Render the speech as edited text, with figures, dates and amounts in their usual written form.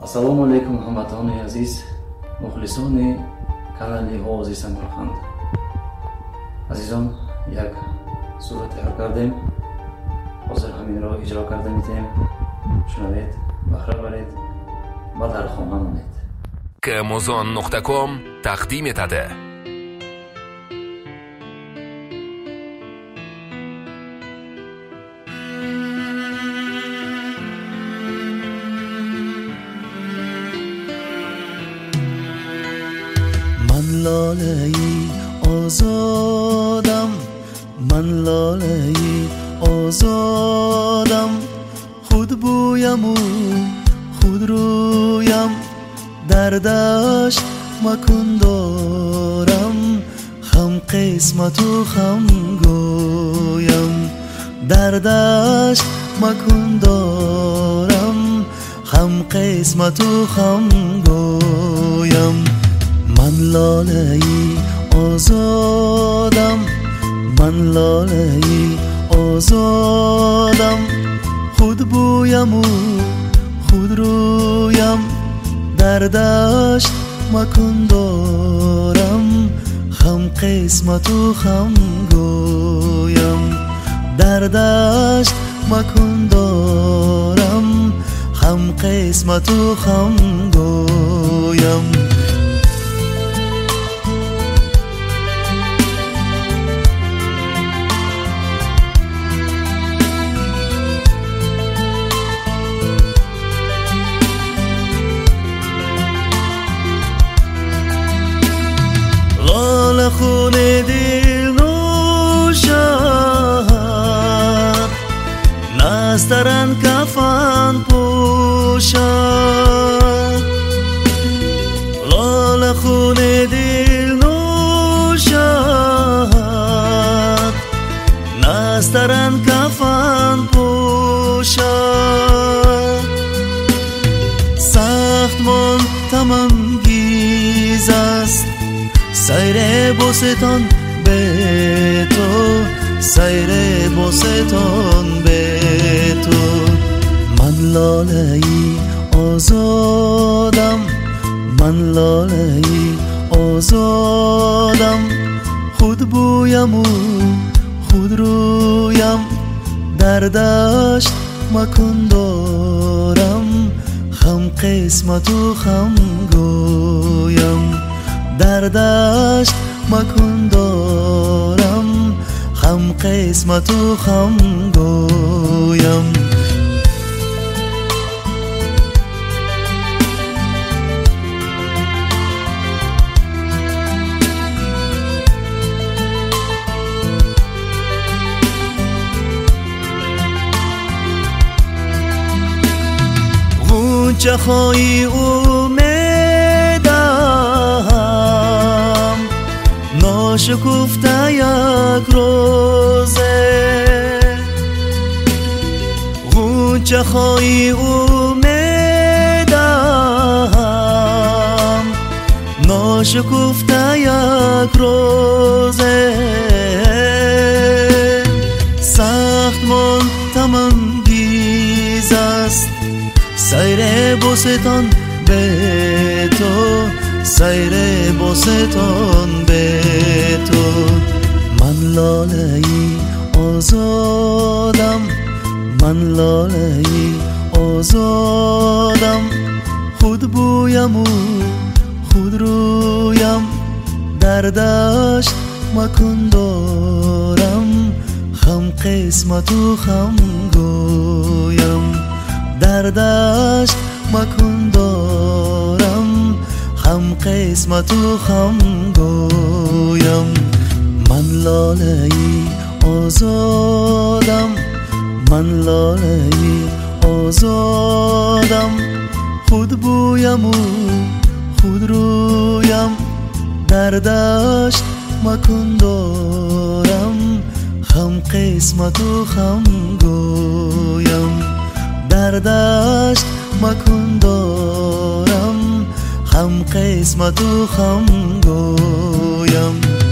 ассалому алайкум ҳамватони азиз, мухлисони канали овози самарқанд. азизон, як сура тайёр кардем. ҳозир ҳаминро иҷро карда метавем. шунавед, баҳра баред ва дар хона монед. Kamozon.com taqdim etadi. من لاله‌ای آزادم، من لاله‌ای آزادم، خود بویم و خود رویم، در دشت مکن دارم، خم قسمت و خم گویم، در دشت مکن دارم، خم قسمت و خم گویم. من لاله‌ای آزادم، من لاله‌ای آزادم، خود بویم و خود رویم، در دشت مکن دارم، خم قسمت و خم گویم، در دشت مکن دارم، خم قسمت و خم گویم. خون دل نوشد، نسترن کفن پوشد، لال خون دل نوشد، نسترن کفن پوشد، سخت منتمنگیز است سیر بوستان به تو، سیر بوستان به تو. من لاله‌ای آزادم، من لاله‌ای آزادم، خود بویم و خود رویم، در دشت مکن دارم، خم قسمت و خم گویم، در دشت مکن دارم، خم قسمت و خم گویم. غنچه های شکفته یک روزه، غنچه های امیدم، ناشکفته یک روزه، سخت منتمنگیز است سیر بوستان به تو، سیر بوستان به تو. من لاله‌ای آزادم، من لاله‌ای آزادم، خود بویم و خود رویم، در دشت مکن دارم، خم قسمت و خم گویم، در دشت مکن دارم، خم قسمت و خم گویم. من لاله‌ای آزادم، من لاله‌ای آزادم، خود بویم و خود رویم، در دشت مکن دارم، خم قسمت و خم گویم، در دشت مکن دارم، خم قسمت و خم گویم.